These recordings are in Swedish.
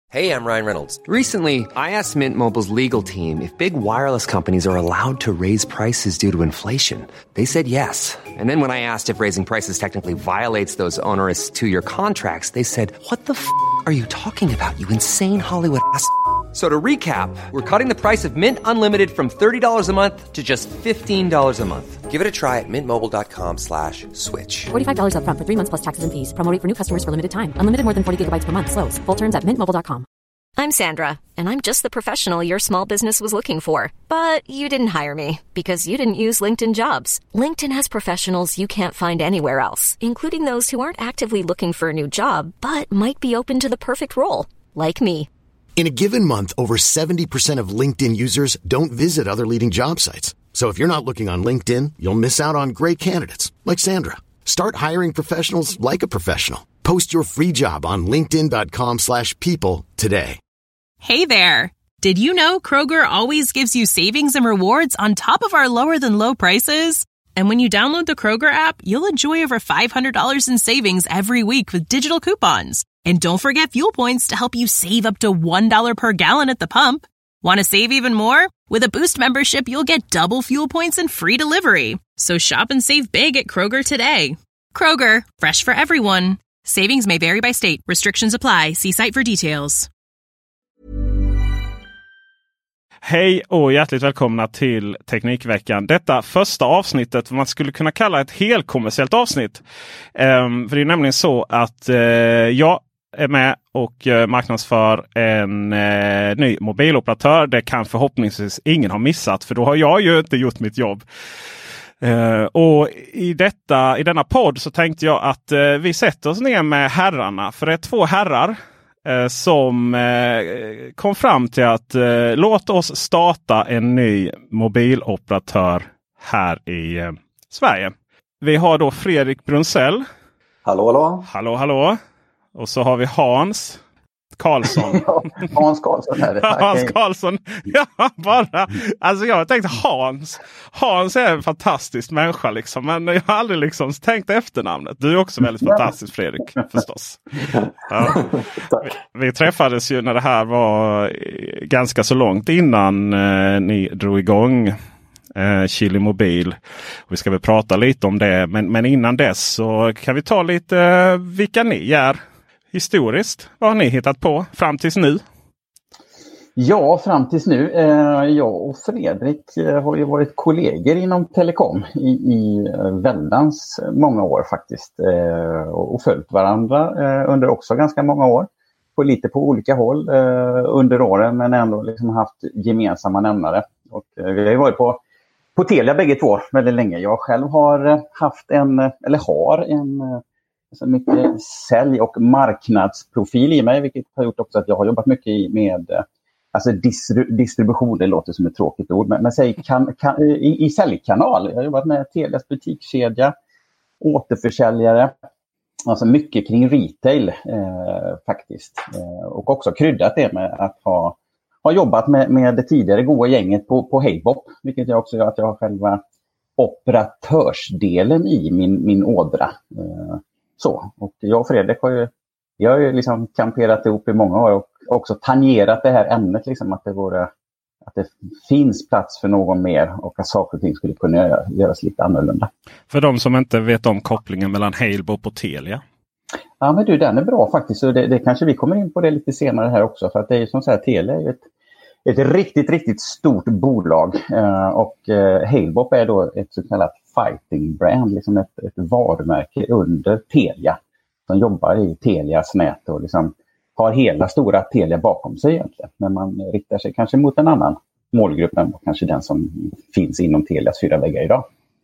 Hey, I'm Ryan Reynolds. Recently, I asked Mint Mobile's legal team if big wireless companies are allowed to raise prices due to inflation. They said yes. And then when I asked if raising prices technically violates those onerous two-year contracts, they said, "What the f*** are you talking about, you insane Hollywood ass?" So to recap, we're cutting the price of Mint Unlimited from $30 a month to just $15 a month. Give it a try at mintmobile.com/switch. $45 up front for 3 months plus taxes and fees. Promo rate for new customers for limited time. Unlimited more than 40 gigabytes per month slows. Full terms at mintmobile.com. I'm Sandra, and I'm just the professional your small business was looking for. But you didn't hire me because you didn't use LinkedIn Jobs. LinkedIn has professionals you can't find anywhere else, including those who aren't actively looking for a new job, but might be open to the perfect role, like me. In a given month, over 70% of LinkedIn users don't visit other leading job sites. So if you're not looking on LinkedIn, you'll miss out on great candidates like Sandra. Start hiring professionals like a professional. Post your free job on linkedin.com/people today. Hey there. Did you know Kroger always gives you savings and rewards on top of our lower than low prices? And when you download the Kroger app, you'll enjoy over $500 in savings every week with digital coupons. And don't forget fuel points to help you save up to $1 per gallon at the pump. Want to save even more? With a Boost membership, you'll get double fuel points and free delivery. So shop and save big at Kroger today. Kroger, fresh for everyone. Savings may vary by state. Restrictions apply. See site for details. Hej och hjärtligt välkomna till Teknikveckan. Detta första avsnittet, man skulle kunna kalla ett helkommersiellt avsnitt. För det är nämligen så att jag är med och marknadsför en ny mobiloperatör. Det kan förhoppningsvis ingen ha missat, för då har jag ju inte gjort mitt jobb. Och i denna podd så tänkte jag att vi sätter oss ner med herrarna. För det är två herrar som kom fram till att låt oss starta en ny mobiloperatör här i Sverige. Vi har då Fredrik Brunsell. Hallå, hallå. Hallå, hallå. Och så har vi Hans Karlsson. Hans Karlsson är det. Hans Karlsson. Ja, bara. Alltså jag har tänkt Hans. Hans är en fantastisk människa liksom. Men jag har aldrig liksom tänkt efternamnet. Du är också väldigt fantastisk, Fredrik, förstås. Ja. Vi träffades ju när det här var ganska så långt innan ni drog igång Chili Mobil. Vi ska väl prata lite om det. Men innan dess så kan vi ta lite vilka ni är. Historiskt, vad har ni hittat på fram tills nu? Ja, fram tills nu. Jag och Fredrik har ju varit kollegor inom telekom i väldans många år faktiskt. Och följt varandra under också ganska många år. Lite på olika håll under åren, men ändå liksom haft gemensamma nämnare. Och vi har ju varit på Telia bägge två väldigt länge. Jag själv har haft en så mycket sälj- och marknadsprofil i mig, vilket har gjort också att jag har jobbat mycket med alltså distribution. Det låter som ett tråkigt ord, men säg i säljkanal. Jag har jobbat med Telias butikskedja, återförsäljare, alltså mycket kring retail faktiskt. Och också kryddat det med att ha jobbat med det tidigare goda gänget på Halebop, vilket jag också gör att jag har själva operatörsdelen i min ådra. Så, och jag och Fredrik har ju liksom kamperat ihop i många år och också tangerat det här ämnet liksom, att det finns plats för någon mer och att saker och ting skulle kunna göras lite annorlunda. För de som inte vet om kopplingen mellan Halebop och Telia. Ja, men du, den är bra faktiskt, och det kanske vi kommer in på det lite senare här också, för att det är ju som så här, Telia är ju ett riktigt, riktigt stort bolag och Halebop är då ett så kallat fighting brand, liksom ett varumärke under Telia som jobbar i Telias nät och liksom har hela stora Telia bakom sig egentligen. Men man riktar sig kanske mot en annan målgrupp än kanske den som finns inom Telias 4 väggar idag.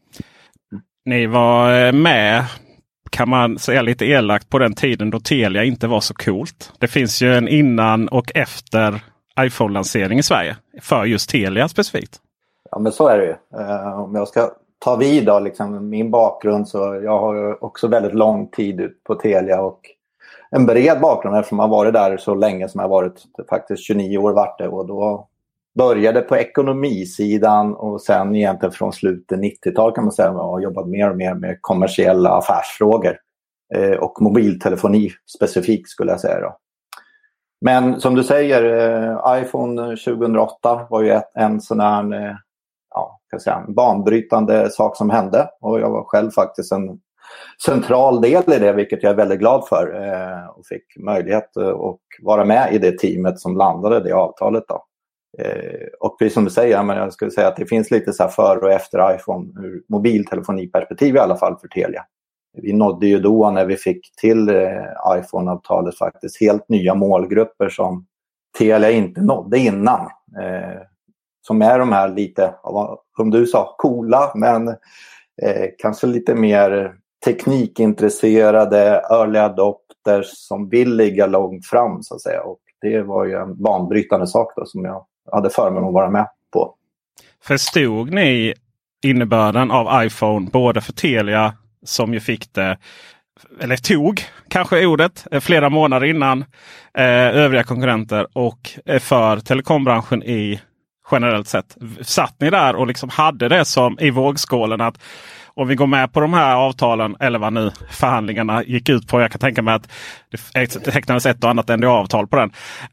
Ni var med, kan man säga lite elakt, på den tiden då Telia inte var så coolt. Det finns ju en innan och efter iPhone-lansering i Sverige för just Telia specifikt. Ja, men så är det ju. Om jag ska ta vid då, liksom, min bakgrund, så jag har också väldigt lång tid ut på Telia och en bred bakgrund eftersom jag har varit där så länge som jag har varit, faktiskt 29 år vart det, och då började på ekonomisidan och sen egentligen från slutet 90-tal kan man säga, och har jobbat mer och mer med kommersiella affärsfrågor och mobiltelefoni specifikt skulle jag säga då. Men som du säger, iPhone 2008 var ju en sån här banbrytande sak som hände. Och jag var själv faktiskt en central del i det, vilket jag är väldigt glad för. Och fick möjlighet att vara med i det teamet som landade det avtalet då. Och precis som du säger, men jag skulle säga att det finns lite så här före och efter iPhone ur mobiltelefoniperspektiv i alla fall för Telia. Vi nådde ju då när vi fick till iPhone-avtalet faktiskt helt nya målgrupper som Telia inte nådde innan. Som är de här lite, som du sa, coola men kanske lite mer teknikintresserade early adopters som vill ligga långt fram så att säga. Och det var ju en banbrytande sak då som jag hade förmånen att vara med på. Förstod ni innebörden av iPhone både för Telia som ju fick det, eller tog kanske ordet flera månader innan övriga konkurrenter, och för telekombranschen i generellt sett? Satt ni där och liksom hade det som i vågskålen att om vi går med på de här avtalen, eller vad nu förhandlingarna gick ut på, jag kan tänka mig att det tecknades ett och annat NDA-avtal på den.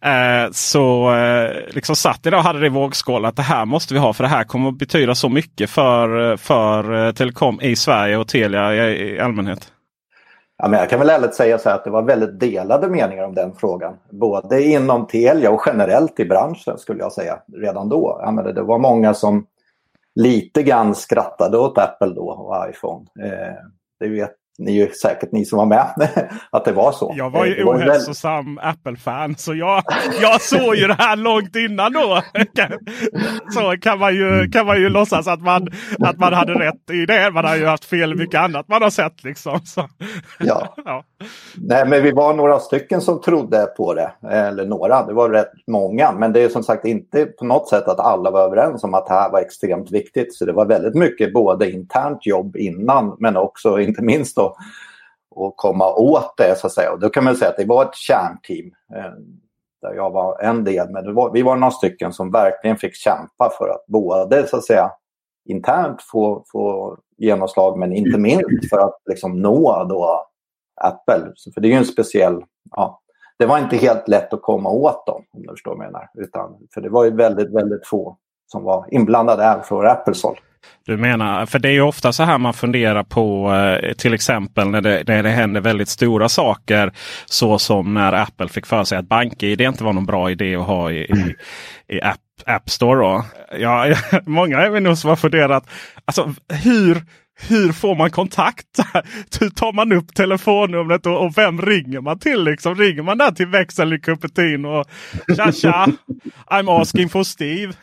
Liksom satt ni där och hade det i vågskålen att det här måste vi ha, för det här kommer att betyda så mycket för telekom i Sverige och Telia i allmänhet. Ja, men jag kan väl ärligt säga så här att det var väldigt delade meningar om den frågan. Både inom Telia och generellt i branschen skulle jag säga redan då. Ja, men det var många som lite grann skrattade åt Apple då och iPhone. Det vet ni ju säkert, ni som var med, att det var så. Jag var ju ohälsosam Apple-fan, så jag såg ju det här långt innan då. Så kan man ju låtsas att man hade rätt i det. Man har ju haft fel i mycket annat man har sett liksom. Så. Ja. Nej, men vi var några stycken som trodde på det. Eller några, det var rätt många. Men det är som sagt inte på något sätt att alla var överens om att det här var extremt viktigt. Så det var väldigt mycket både internt jobb innan, men också inte minst då och komma åt det så att säga. Och då kan man säga att det var ett kärnteam där jag var en del, men vi var några stycken som verkligen fick kämpa för att både så att säga internt få genomslag, men inte minst för att liksom nå då Apple. För det är ju en speciell, det var inte helt lätt att komma åt dem, om du förstår vad jag menar, utan för det var ju väldigt, väldigt få som var inblandade här från Apples håll. Du menar, för det är ju ofta så här man funderar på till exempel när det händer väldigt stora saker, så som när Apple fick för sig att BankID inte var någon bra idé att ha i App Store då. Ja, många är väl nog som har funderat, alltså hur får man kontakt? Hur tar man upp telefonnumret och vem ringer man till liksom? Ringer man där till växeln i Cupertino och tja, I'm asking for Steve.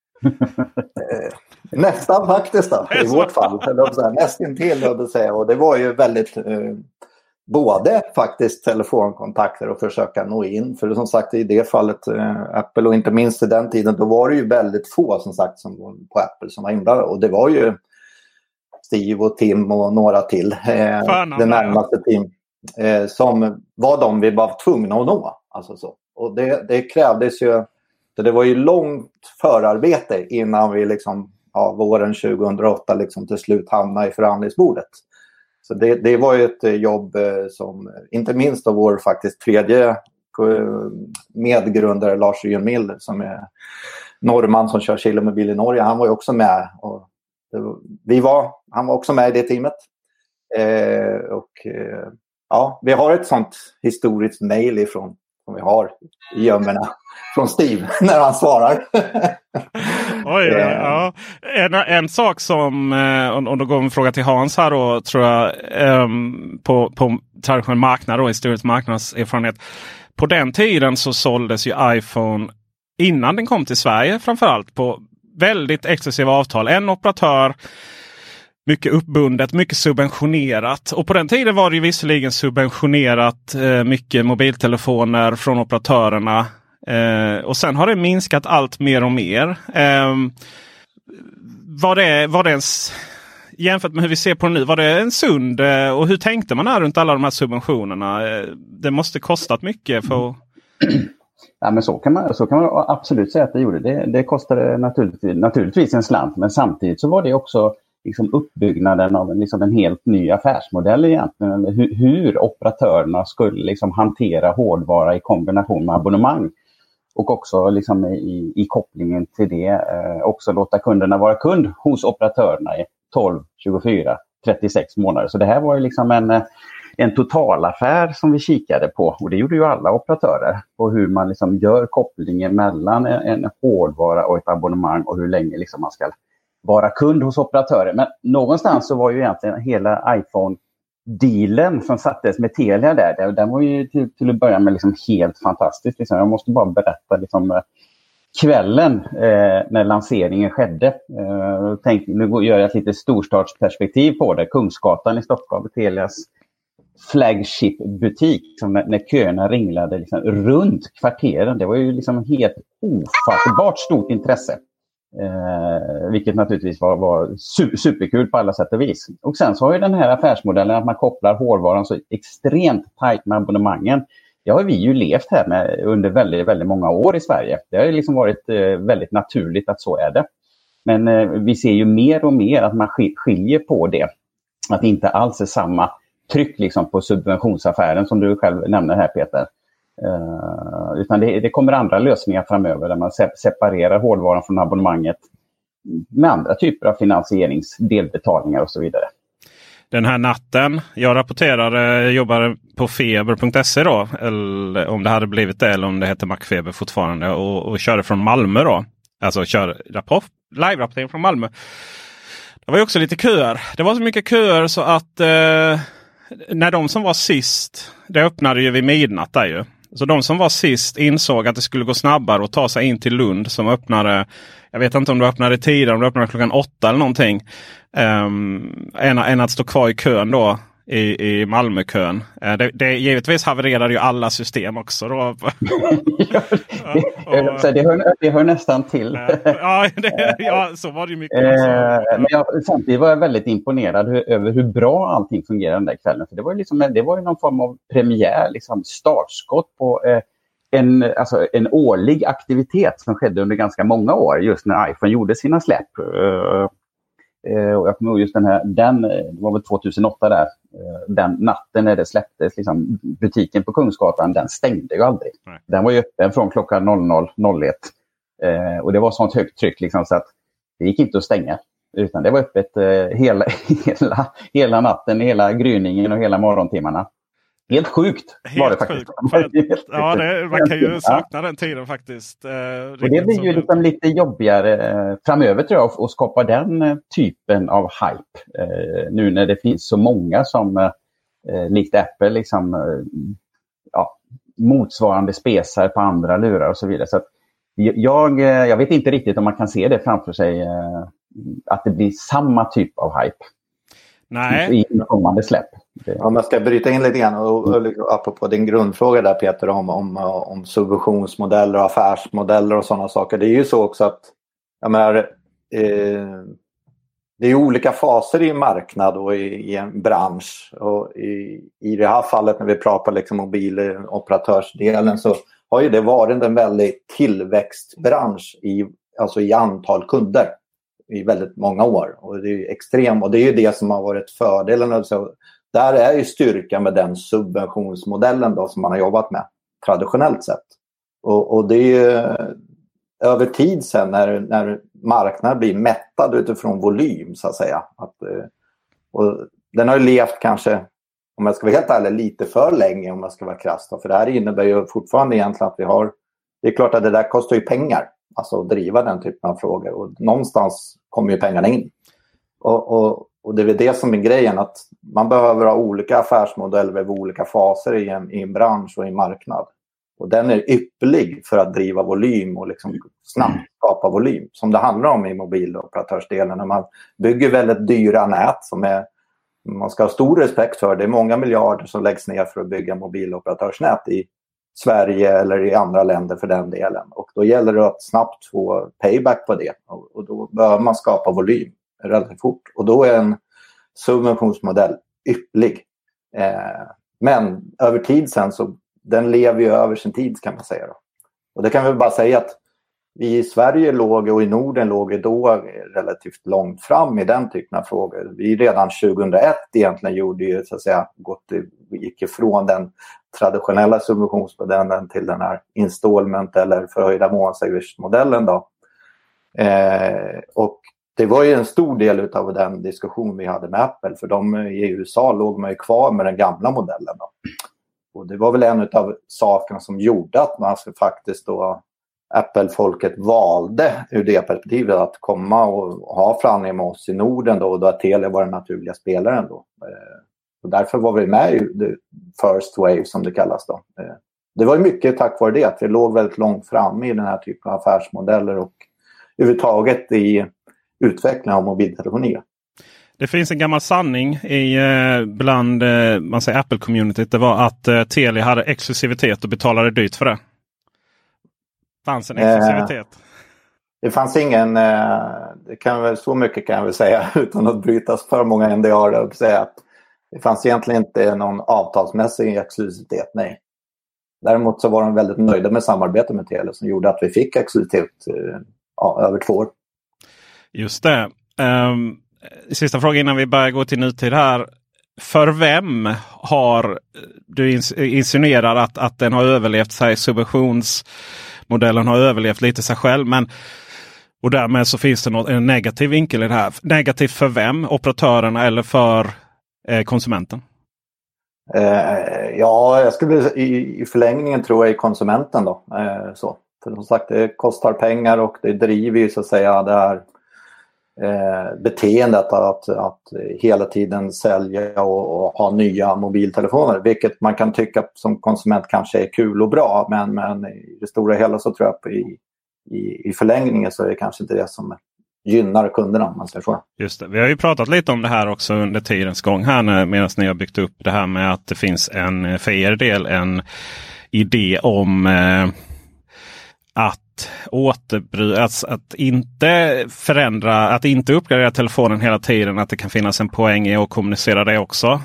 Nästan faktiskt då, i vårt fall. Nästan till att säga. Och det var ju väldigt både faktiskt telefonkontakter och försöka nå in. För som sagt i det fallet Apple, och inte minst i den tiden, då var det ju väldigt få som sagt som på Apple som var inblandade. Och det var ju Steve och Tim och några till. Det närmaste team som var de vi var tvungna att nå. Alltså så. Och det krävdes ju, det var ju långt förarbete innan vi liksom våren 2008 liksom till slut hamnade i förhandlingsbordet. Så det var ju ett jobb som inte minst av vår faktiskt tredje medgrundare Lars Mill, som är norrman som kör Kilomobil i Norge. Han var ju också med. Och han var också med i det teamet. Vi har ett sånt historiskt mejl ifrån som vi har i gömmorna från Steve när han svarar. Oj, ja. En sak som, om då går en fråga till Hans här då, tror jag, på traditionell marknad och historisk marknadserfarenhet. På den tiden så såldes ju iPhone innan den kom till Sverige framförallt på väldigt exklusiva avtal. En operatör, mycket uppbundet, mycket subventionerat. Och på den tiden var det ju visserligen subventionerat mycket mobiltelefoner från operatörerna. Och sen har det minskat allt mer och mer. Var det jämfört med hur vi ser på det nu, var det en sund, och hur tänkte man här runt alla de här subventionerna? Det måste kostat mycket för... Ja, men så kan man absolut säga att det gjorde. Det kostade naturligtvis en slant, men samtidigt så var det också liksom uppbyggnaden av en helt ny affärsmodell egentligen. Hur operatörerna skulle liksom hantera hårdvara i kombination med abonnemang. Och också liksom i kopplingen till det också låta kunderna vara kund hos operatörerna i 12, 24, 36 månader. Så det här var ju liksom en totalaffär som vi kikade på. Och det gjorde ju alla operatörer. På hur man liksom gör kopplingen mellan en hårdvara och ett abonnemang. Och hur länge liksom man ska vara kund hos operatörer. Men någonstans så var ju egentligen hela iPhone-dealen som sattes med Telia där. Den var ju till att börja med liksom helt fantastisk. Liksom. Jag måste bara berätta liksom, kvällen när lanseringen skedde. Nu gör jag ett lite storstadsperspektiv på det. Kungsgatan i Stockholm, Telias flagship-butik. När köerna ringlade liksom, runt kvarteren. Det var ju liksom helt ofattbart stort intresse. Vilket naturligtvis var superkul på alla sätt och vis. Och sen så har ju den här affärsmodellen att man kopplar hårdvaran så extremt tajt med abonnemangen. Det har vi ju levt här med under väldigt, väldigt många år i Sverige. Det har ju liksom varit väldigt naturligt att så är det. Men vi ser ju mer och mer att man skiljer på det. Att det inte alls är samma tryck liksom på subventionsaffären som du själv nämner här, Peter. Utan det kommer andra lösningar framöver där man separerar hårdvaran från abonnemanget med andra typer av finansieringsdelbetalningar och så vidare. Den här natten, jag jobbade på feber.se då, eller om det hade blivit det eller om det heter Macfeber fortfarande och körde från Malmö då. Alltså kör live-rapportering från Malmö. Det var ju också lite köer. Det var så mycket köer så att när de som var sist, det öppnade ju vid midnatt där ju. Så de som var sist insåg att det skulle gå snabbare att ta sig in till Lund som öppnade, jag vet inte om det öppnade tidigare, om det öppnade klockan 8 eller någonting. Än att stå kvar i kön då, i Malmökön. Det givetvis havererade ju alla system också då. Det hör nästan till. Ja, så var det ju mycket. Men samtidigt var jag väldigt imponerad över hur bra allting fungerade den där kvällen. För det var ju någon form av premiär, liksom startskott på en årlig aktivitet som skedde under ganska många år. Just när iPhone gjorde sina släpp. Och jag kommer ihåg just det var väl 2008 där, den natten när det släpptes, liksom, butiken på Kungsgatan, den stängde ju aldrig. Nej. Den var ju öppen från klockan 00.01 och det var sånt högt tryck liksom, så att det gick inte att stänga, utan det var öppet hela natten, hela gryningen och hela morgontimmarna. Helt sjukt var det faktiskt. Ja, man kan ju sakna den tiden faktiskt. Och det blir ju liksom lite jobbigare framöver tror jag att skapa den typen av hype. Nu när det finns så många som likt Apple liksom, motsvarande spesar på andra lurar och så vidare. Så att jag vet inte riktigt om man kan se det framför sig att det blir samma typ av hype. Nej. I kommande släpp. Om jag ska bryta in lite grann och apropå din grundfråga där Peter om subventionsmodeller och affärsmodeller och sådana saker. Det är ju så också att jag menar, det är olika faser i en marknad och i en bransch. Och i det här fallet när vi pratar liksom mobiloperatörsdelen så har ju det varit en väldigt tillväxtbransch i antal kunder i väldigt många år. Och det är ju extremt, och det är ju det som har varit fördelen. Så där är ju styrkan med den subventionsmodellen då som man har jobbat med traditionellt sett. Och det är ju över tid sen när marknaden blir mättad utifrån volym så att säga. Och den har ju levt kanske, om jag ska vara helt ärlig, lite för länge om jag ska vara krass. För det här innebär ju fortfarande egentligen att vi har, det är klart att det där kostar ju pengar. Alltså att driva den typen av frågor. Och någonstans kommer ju pengarna in. Och det är det som är grejen. Att man behöver ha olika affärsmodeller vid olika faser i en bransch och i en marknad. Och den är ypperlig för att driva volym och liksom snabbt skapa volym. Som det handlar om i mobiloperatörsdelen. När man bygger väldigt dyra nät som man ska ha stor respekt för. Det är många miljarder som läggs ner för att bygga mobiloperatörsnät i Sverige eller i andra länder för den delen. Och då gäller det att snabbt få payback på det. Och då behöver man skapa volym relativt fort. Och då är en subventionsmodell ypperlig. Men över tid sen så den lever ju över sin tid kan man säga. Då. Och det kan vi bara säga att vi i Sverige låg och i Norden låg då relativt långt fram i den typen av frågor. Vi redan 2001 egentligen gjorde ju så att säga gick ifrån den traditionella subventionsmodellen till den här installment eller förhöjda månadsavgiftsmodellen då. Och det var ju en stor del av den diskussion vi hade med Apple, för de i USA låg man ju kvar med den gamla modellen då. Och det var väl en av sakerna som gjorde att man faktiskt då Apple-folket valde ur det perspektivet att komma och ha förhandlingar med oss i Norden då, och då att Telia var den naturliga spelaren då. Och därför var vi med i the first wave som det kallas då. Det var ju mycket tack vare det att vi låg väldigt långt fram i den här typen av affärsmodeller och överhuvudtaget i utvecklingen av mobiltelefoni. Det finns en gammal sanning bland man säger Apple-communityt. Det var att Telia hade exklusivitet och betalade dyrt för det. Fanns en exklusivitet? Det fanns ingen, så mycket kan jag väl säga utan att brytas för många NDA och säga att det fanns egentligen inte någon avtalsmässig exklusivitet, nej. Däremot så var de väldigt nöjda med samarbetet med Telia som gjorde att vi fick exklusivitet över 2 år. Just det. Sista frågan innan vi börjar gå till nutid här. För vem har du insinuerar att den har överlevt sig? Subventionsmodellen har överlevt lite sig själv. Och därmed så finns det en negativ vinkel i det här. Negativt för vem? Operatörerna eller för konsumenten? Jag skulle i förlängningen tror jag i konsumenten då. Så. För som sagt, det kostar pengar och det driver ju så att säga det här beteendet att hela tiden sälja och ha nya mobiltelefoner, vilket man kan tycka som konsument kanske är kul och bra, men i det stora hela så tror jag i förlängningen så är det kanske inte det som gynnar kunderna, man säger så. Just det. Vi har ju pratat lite om det här också under tidens gång här medan ni har byggt upp det här med att det finns för er del en idé om att inte förändra, att inte uppgradera telefonen hela tiden, att det kan finnas en poäng i att kommunicera det också.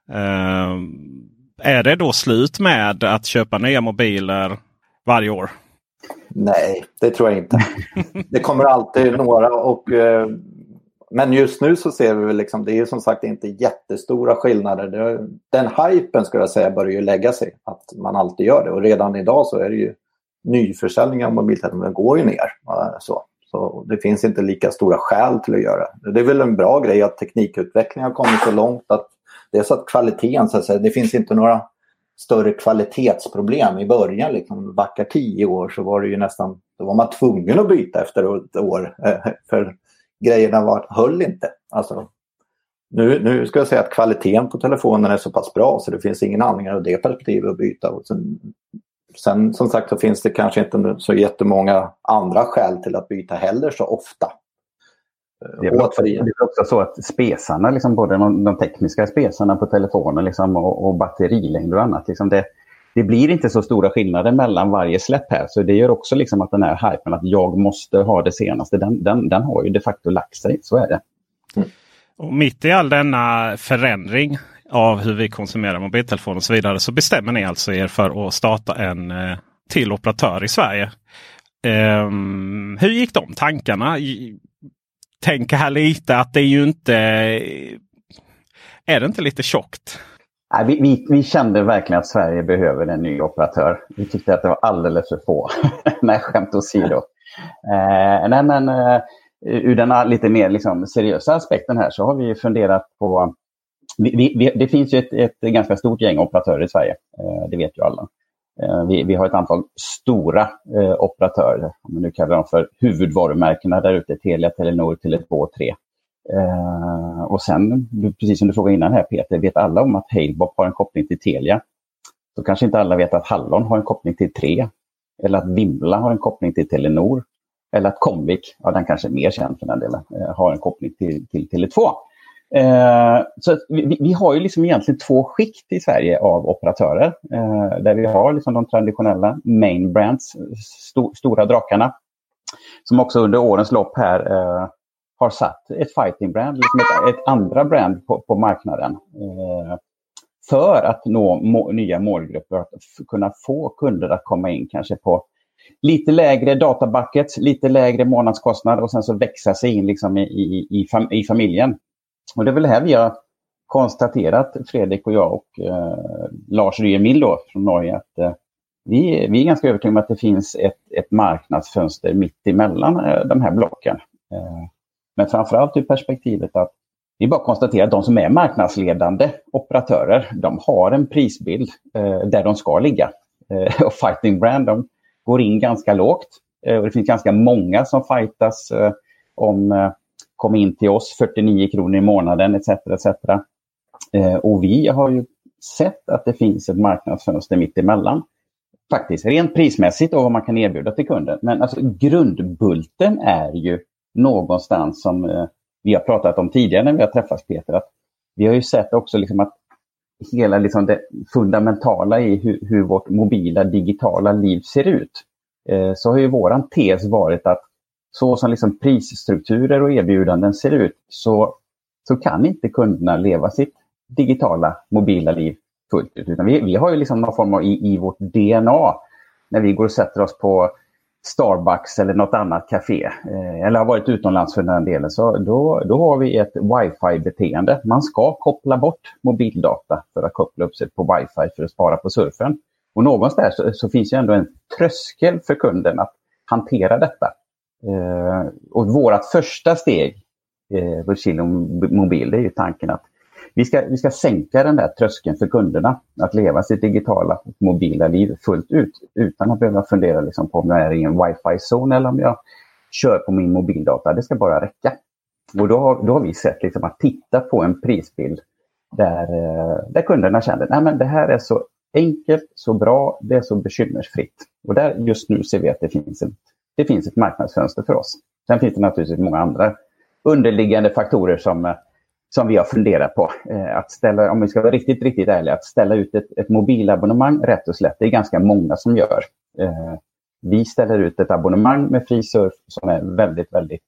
Är det då slut med att köpa nya mobiler varje år? Nej, det tror jag inte. Det kommer alltid några men just nu så ser vi väl liksom, det är som sagt inte jättestora skillnader. Den hypen skulle jag säga börjar ju lägga sig, att man alltid gör det, och redan idag så är det ju nyförsäljning av mobiltelefoner går ju ner. Så det finns inte lika stora skäl till att göra. Det är väl en bra grej att teknikutvecklingen har kommit så långt att det är så att kvaliteten, så att säga, det finns inte några större kvalitetsproblem i början. Liksom, backar 10 år så var det ju nästan, då var man tvungen att byta efter ett år för grejerna höll inte. Alltså, nu ska jag säga att kvaliteten på telefonen är så pass bra så det finns ingen anledning av det perspektivet att byta. Och sen som sagt så finns det kanske inte så jättemånga andra skäl till att byta heller så ofta. Det är också så att spesarna, liksom, både de tekniska spesarna på telefonen liksom, och batterilängd och annat, liksom, det blir inte så stora skillnader mellan varje släpp här. Så det gör också liksom att den här hypen att jag måste ha det senaste, den har ju de facto lagt sig, så är det. Mm. Och mitt i all denna förändring av hur vi konsumerar mobiltelefoner och så vidare så bestämmer ni alltså er för att starta en till operatör i Sverige. Hur gick de tankarna? Tänker här lite att det är ju inte... Är det inte lite tjockt? Nej, vi kände verkligen att Sverige behöver en ny operatör. Vi tyckte att det var alldeles för få. Nej, skämt åsido. Ur den lite mer liksom, seriösa aspekten här så har vi funderat på... Det finns ju ett ganska stort gäng operatörer i Sverige. Det vet ju alla. Vi har ett antal stora operatörer. Om man nu kallar dem för huvudvarumärkena där ute. Telia, Telenor, Tele2 och 3. Och sen, precis som du frågade innan här Peter, vet alla om att Halebop har en koppling till Telia. Så kanske inte alla vet att Hallon har en koppling till 3. Eller att Vimla har en koppling till Telenor. Eller att Comvik, ja den kanske är mer känd för den delen, har en koppling till Tele2. Så vi har ju liksom egentligen 2 skikt i Sverige av operatörer. Där vi har liksom de traditionella main brands, stora drakarna. Som också under årens lopp här har satt ett fighting brand, liksom ett andra brand på marknaden. För att nå nya målgrupper, att kunna få kunder att komma in kanske på lite lägre databuckets, lite lägre månadskostnad och sen så växa sig in liksom i familjen. Och det är väl här vi har konstaterat, Fredrik och jag och Lars Ryemil då från Norge, att vi är ganska övertygade om att det finns ett marknadsfönster mitt emellan de här blocken. Men framförallt ur perspektivet att vi bara konstaterar att de som är marknadsledande operatörer, de har en prisbild där de ska ligga. Och Fighting Brand, de går in ganska lågt. Och det finns ganska många som fightas om kom in till oss 49 kronor i månaden etc. Och vi har ju sett att det finns ett marknadsfönster mitt emellan. Faktiskt rent prismässigt och vad man kan erbjuda till kunden. Men alltså grundbulten är ju någonstans som vi har pratat om tidigare när vi har träffats, Peter. Att vi har ju sett också liksom att hela liksom det fundamentala i hur vårt mobila digitala liv ser ut. Så har ju våran tes varit att så som liksom prisstrukturer och erbjudanden ser ut så kan inte kunderna leva sitt digitala mobila liv fullt ut. Utan vi har ju liksom någon form av i vårt DNA när vi går och sätter oss på Starbucks eller något annat café eller har varit utomlands för den delen, så då har vi ett wifi-beteende. Man ska koppla bort mobildata för att koppla upp sig på wifi för att spara på surfen. Och någonstans så finns ju ändå en tröskel för kunden att hantera detta. Och vårt första steg på Chillo Mobil, det är ju tanken att vi ska sänka den där tröskeln för kunderna att leva sitt digitala mobila liv fullt ut utan att behöva fundera liksom på om jag är i en wifi-zon eller om jag kör på min mobildata. Det ska bara räcka. Och då har vi sett liksom att titta på en prisbild där kunderna känner att det här är så enkelt, så bra, det är så bekymmersfritt. Och där just nu ser vi att det finns ett marknadsfönster för oss. Sen finns det naturligtvis många andra underliggande faktorer som vi har funderat på. Att ställa, om vi ska vara riktigt, riktigt ärliga, att ställa ut ett mobilabonnemang rätt och slätt. Det är ganska många som gör. Vi ställer ut ett abonnemang med fri surf som är väldigt, väldigt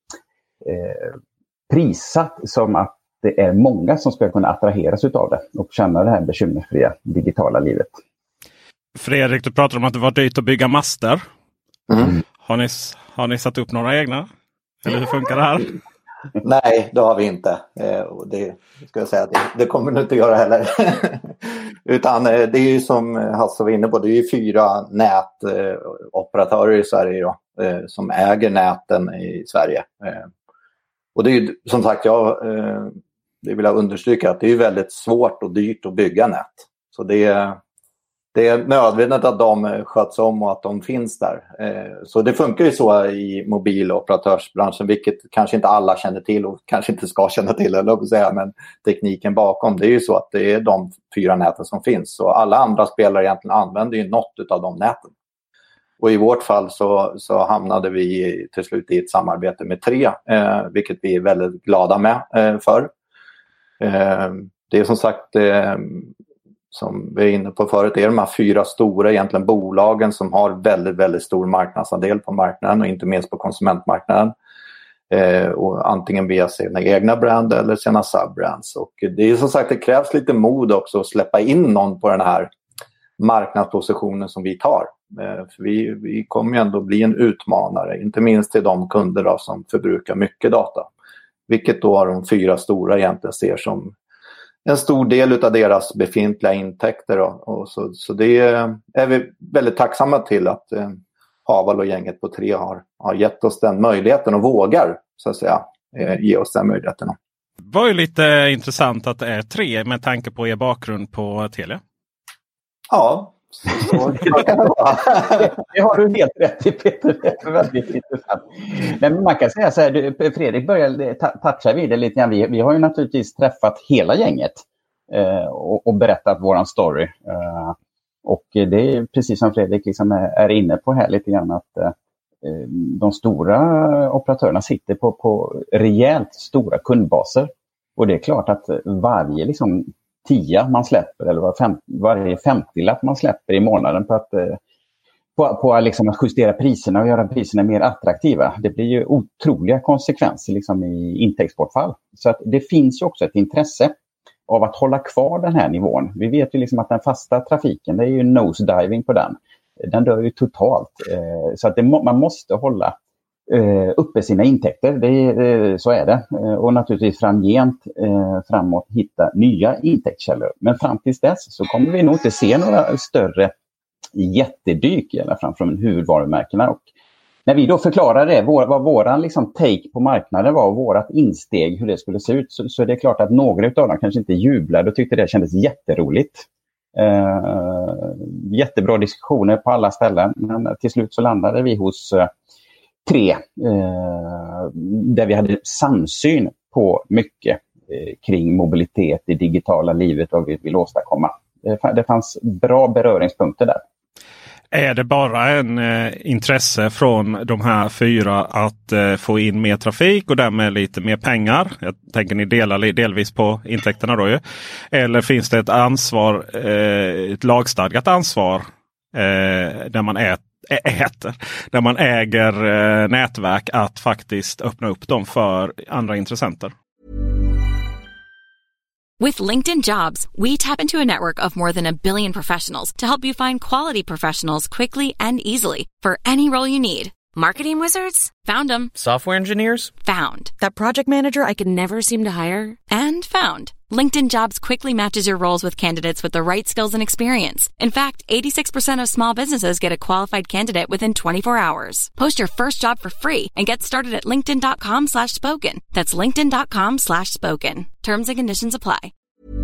prissatt, som att det är många som ska kunna attraheras utav det och känna det här bekymmersfria digitala livet. Fredrik, du pratar om att det var dyrt att bygga master. Mm. Har ni satt upp några egna? Eller hur funkar det här? Nej, det har vi inte. Och det ska jag säga, det kommer du inte göra heller. Utan det är ju som Hasse var inne på, det är ju 4 nätoperatörer i Sverige då, som äger näten i Sverige. Och det är ju som sagt, det vill jag understryka, att det är väldigt svårt och dyrt att bygga nät. Så det är nödvändigt att de sköts om och att de finns där. Så det funkar ju så i mobiloperatörsbranschen, vilket kanske inte alla känner till och kanske inte ska känna till, eller säga, men tekniken bakom, det är ju så att det är de 4 näten som finns. Så alla andra spelare egentligen använder ju något av de näten. Och i vårt fall så hamnade vi till slut i ett samarbete med 3, vilket vi är väldigt glada med för. Det är som sagt, som vi är inne på förut, är de här 4 stora egentligen bolagen som har väldigt, väldigt stor marknadsandel på marknaden och inte minst på konsumentmarknaden. Och antingen via sina egna brand eller sina subbrands. Och det är som sagt, det krävs lite mod också att släppa in någon på den här marknadspositionen som vi tar. För vi kommer ju ändå bli en utmanare, inte minst till de kunder då, som förbrukar mycket data. Vilket då har de 4 stora egentligen ser som en stor del av deras befintliga intäkter. Och så det är vi väldigt tacksamma till att Haval och gänget på 3 har gett oss den möjligheten och vågar så att säga ge oss den möjligheten. Det var ju lite intressant att det är 3 med tanke på er bakgrund på Telia. Ja, så kan det vara. Det har du helt rätt i, Peter. Det är väldigt intressant. Men man kan säga så här, Fredrik började toucha vid det lite grann. Vi har ju naturligtvis träffat hela gänget och berättat våran story. Och det är precis som Fredrik liksom är inne på här lite grann, att de stora operatörerna sitter på rejält stora kundbaser. Och det är klart att varje liksom 10 man släpper eller varje 50-lapp man släpper i månaden på liksom att justera priserna och göra priserna mer attraktiva. Det blir ju otroliga konsekvenser liksom i intäktsbortfall. Så att det finns ju också ett intresse av att hålla kvar den här nivån. Vi vet ju liksom att den fasta trafiken, det är ju nosediving på den. den dör ju totalt. Så att man måste hålla uppe sina intäkter, så är det. Och naturligtvis framåt hitta nya intäktskällor. Men fram tills dess så kommer vi nog inte se några större jättedyk i alla fall från huvudvarumärkena. Och när vi då förklarade vad våran liksom take på marknaden var och vårat insteg, hur det skulle se ut, så är det klart att några av dem kanske inte jublade och tyckte det kändes jätteroligt. Jättebra diskussioner på alla ställen, men till slut så landade vi hos 3 där vi hade samsyn på mycket kring mobilitet i digitala livet och vad vi vill åstadkomma. Det fanns bra beröringspunkter där. Är det bara en intresse från de här 4 att få in mer trafik och därmed lite mer pengar? Jag tänker ni delar delvis på intäkterna då ju. Eller finns det ett ansvar, ett lagstadgat ansvar där man äger nätverk att faktiskt öppna upp dem för andra intressenter? With LinkedIn Jobs, we tap into a network of more than 1 billion professionals to help you find quality professionals quickly and easily for any role you need. Marketing wizards? Found them. Software engineers? Found. That project manager I could never seem to hire? And found. LinkedIn Jobs quickly matches your roles with candidates with the right skills and experience. In fact, 86% of small businesses get a qualified candidate within 24 hours. Post your first job for free and get started at linkedin.com/spoken. That's linkedin.com/spoken. Terms and conditions apply.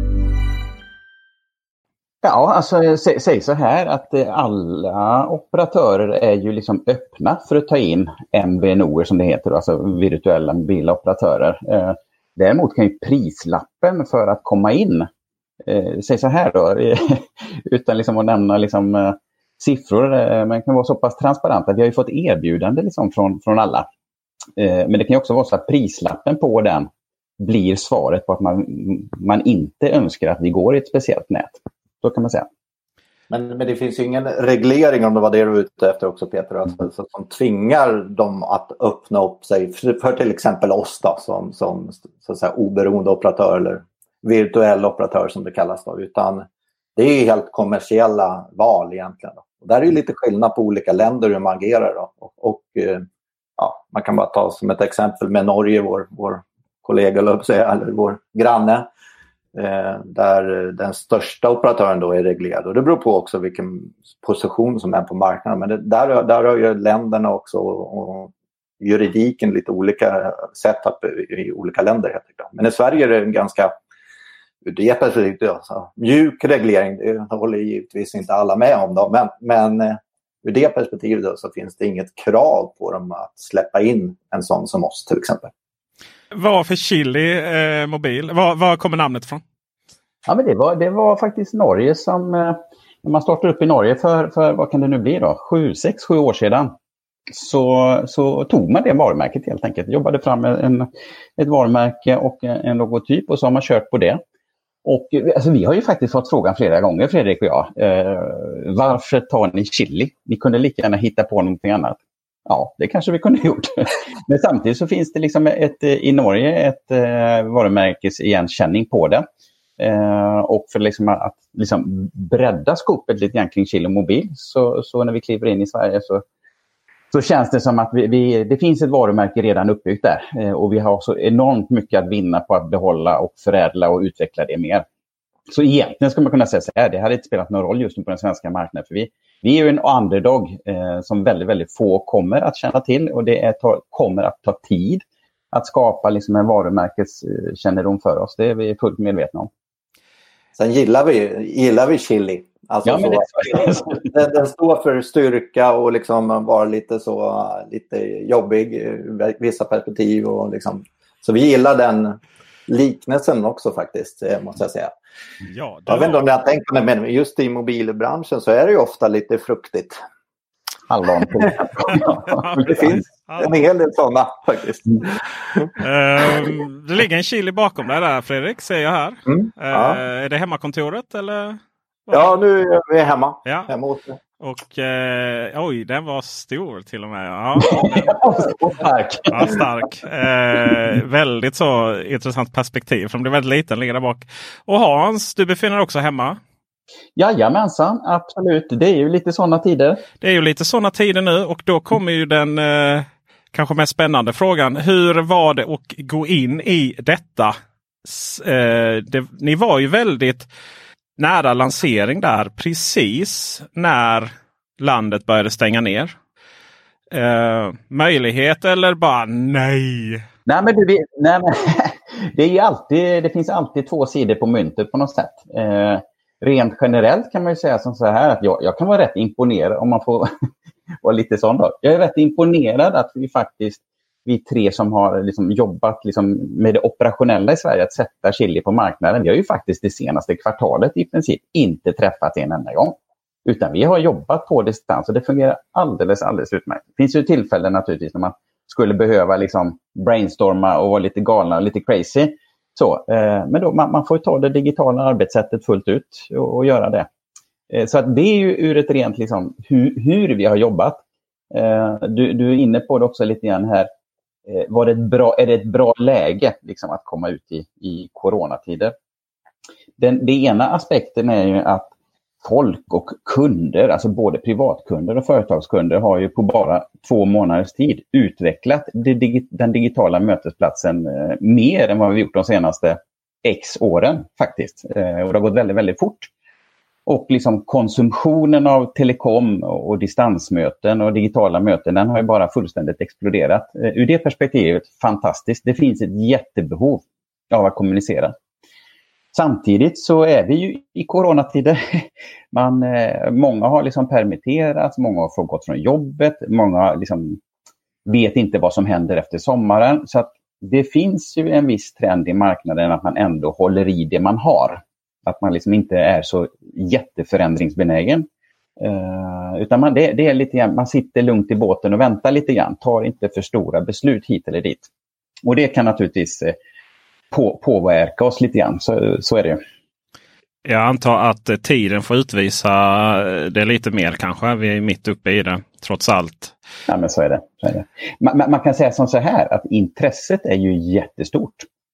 Ja, alltså säg så här att alla operatörer är ju liksom öppna för att ta in MVNO:er som det heter, alltså virtuella mobila operatörer. Däremot kan ju prislappen för att komma in, säg så här då, utan liksom att nämna liksom siffror, man kan vara så pass transparent att vi har ju fått erbjudande liksom från alla. Men det kan ju också vara så att prislappen på den blir svaret på att man inte önskar att vi går i ett speciellt nät. Så kan man säga. Men det finns ju ingen reglering, om det var det du var ute efter också, Peter, alltså, som tvingar dem att öppna upp sig för till exempel oss då, som så att säga, oberoende operatör eller virtuell operatör som det kallas då, utan det är helt kommersiella val egentligen då. Och där är ju lite skillnad på olika länder hur man agerar då. Och man kan bara ta som ett exempel med Norge, vår kollega eller vår granne. Där den största operatören då är reglerad. Och det beror på också vilken position som är på marknaden. Men där har ju länderna också och juridiken lite olika setup i olika länder. Helt enkelt. Men i Sverige är det en ganska mjuk reglering. Det håller givetvis inte alla med om. Då. Men ur det perspektivet då, så finns det inget krav på dem att släppa in en sån som oss till exempel. Vad för Chili mobil? Var kommer namnet ifrån? Ja, men det var faktiskt Norge som, när man startade upp i Norge för vad kan det nu bli då? 6-7 år sedan. Så tog man det varumärket helt enkelt. Jobbade fram ett varumärke och en logotyp och så har man kört på det. Och alltså, vi har ju faktiskt fått frågan flera gånger, Fredrik och jag. Varför tar ni Chili? Ni kunde lika gärna hitta på någonting annat. Ja, det kanske vi kunde ha gjort. Men samtidigt så finns det liksom i Norge ett varumärkesigenkänning på det. Och för liksom att liksom bredda skopet lite grann kring Chili Mobil så när vi kliver in i Sverige så känns det som att det finns ett varumärke redan uppbyggt där. Och vi har så enormt mycket att vinna på att behålla och förädla och utveckla det mer. Så egentligen ska man kunna säga så här, det hade inte spelat någon roll just nu på den svenska marknaden. För vi är ju en underdog som väldigt, väldigt få kommer att känna till. Och det kommer att ta tid att skapa liksom en varumärkeskännedom för oss. Det är vi fullt medvetna om. Sen gillar vi Chili. Alltså ja, den står för styrka och liksom vara lite jobbig i vissa perspektiv. Och liksom, så vi gillar den liknelsen också faktiskt, måste jag säga. Ja, jag vet inte om ni har tänkt på det, men just i mobilbranschen så är det ju ofta lite fruktigt. Hallon. Det finns en hel del sådana faktiskt. Det ligger en Chili bakom dig där, Fredrik, ser jag här. Är det hemmakontoret eller? Ja, nu är vi hemma. Ja. Hemma hos det. Och oj, den var stor till och med. Ja, stark. Väldigt så intressant perspektiv. För den blir väldigt liten, ligger där bak. Och Hans, du befinner dig också hemma. Jajamensan, absolut. Det är ju lite sådana tider. Det är ju lite sådana tider nu och då kommer ju den kanske mest spännande frågan. Hur var det att gå in i detta? Ni var ju väldigt nära lansering där precis när landet började stänga ner. Möjlighet eller bara nej? Nej, men det är ju alltid, det finns alltid två sidor på myntet på något sätt. Rent generellt kan man ju säga som så här att jag kan vara rätt imponerad om man får vara lite sån då. Jag är rätt imponerad att vi tre som har liksom jobbat liksom med det operationella i Sverige att sätta chili på marknaden. Vi har ju faktiskt det senaste kvartalet i princip inte träffat en enda gång. Utan vi har jobbat på distans och det fungerar alldeles utmärkt. Det finns ju tillfällen naturligtvis när man skulle behöva liksom brainstorma och vara lite galna, lite crazy. Så, men då, man får ta det digitala arbetssättet fullt ut och göra det. Så att det är ju ur ett rent liksom, hur vi har jobbat. Du är inne på det också lite grann här. Är det ett bra läge liksom, att komma ut i coronatider? Den ena aspekten är ju att folk och kunder, alltså både privatkunder och företagskunder har ju på bara 2 månaders tid utvecklat den digitala mötesplatsen mer än vad vi gjort de senaste X åren faktiskt. Och det har gått väldigt fort. Och liksom konsumtionen av telekom och distansmöten och digitala möten, den har ju bara fullständigt exploderat. Ur det perspektivet fantastiskt. Det finns ett jättebehov av att kommunicera. Samtidigt så är vi ju i coronatider. Många har liksom permitterats, många har gått från jobbet, många liksom vet inte vad som händer efter sommaren. Så att det finns ju en viss trend i marknaden att man ändå håller i det man har. Att man liksom inte är så jätteförändringsbenägen. Utan det är lite grann, man sitter lugnt i båten och väntar lite grann. Tar inte för stora beslut hit eller dit. Och det kan naturligtvis påverka oss lite grann. Så är det. Jag antar att tiden får utvisa det lite mer kanske. Vi är mitt uppe i det, trots allt. Ja, men så är det. Man kan säga som så här att intresset är ju jättestort.